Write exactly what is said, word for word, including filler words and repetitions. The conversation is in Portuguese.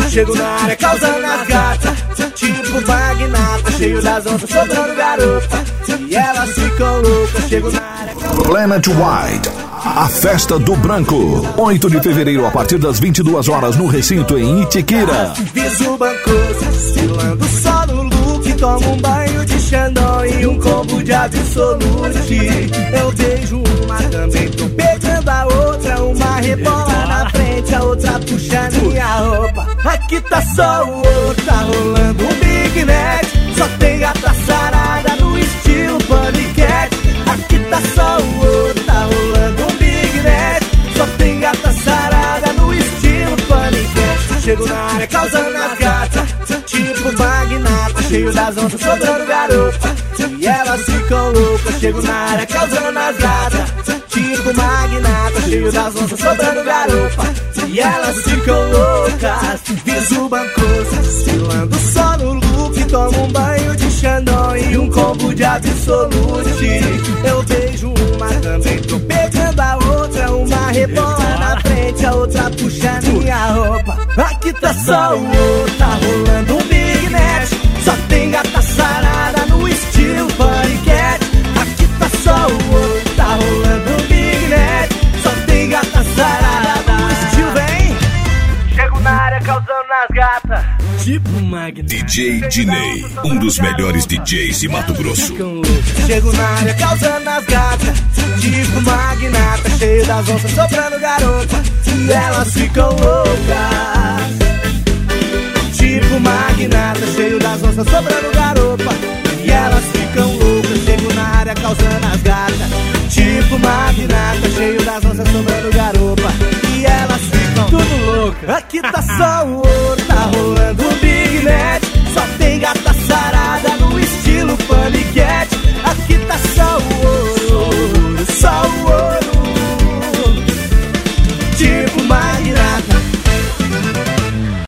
Chego na área causando as gatas, tipo magnata, cheio das onças, sobrando garota. E elas ficam loucas, chego na área causando... Planet White, a festa do branco, oito de fevereiro a partir das vinte e duas horas no recinto em Itiquira. Viso bancoso, estilando só no look, tomo um banho de Xandão e um combo de Absolute. Eu beijo uma, também tô beijando a outra, uma rebola na frente, a outra puxa minha roupa. Aqui tá só o outro, tá rolando um Big Mac, só tem gata sarada no estilo paniquete. Aqui tá só o outro, tá rolando um Big Mac, só tem gata sarada no estilo paniquete. Chego na área causando as gatas, tipo magnata, cheio das onças, sobrando garota. E elas ficam loucas, chego na área causando as gatas, tipo magnata, cheio das onças, sobrando garota. E elas ficam loucas, viso bancoso, estilando só no look, tomo um banho de Xandão e um combo de Absolute. Eu beijo uma, também tô pegando a outra, uma rebola na frente, a outra puxa minha roupa. Aqui tá só o outro, tá rolando um Big Mac, só tem gata sarada no estilo paniquete. Aqui tá só o outro, tá rolando um Big Mac, só tem gata sarada no estilo, vem. Chego na área causando as gatas, tipo magnata. D J Diney, um dos melhores D Js de Mato Grosso. Chego na área causando as gatas, tipo magnata, cheio das onças, sobrando garota. E elas ficam loucas, tipo magnata, cheio das onças, sobrando garopa. E elas ficam loucas, chego na área causando as gatas, tipo magnata, cheio das onças, sobrando garopa. E elas ficam tudo loucas. Aqui tá só o outro, tá rolando um Big Mac,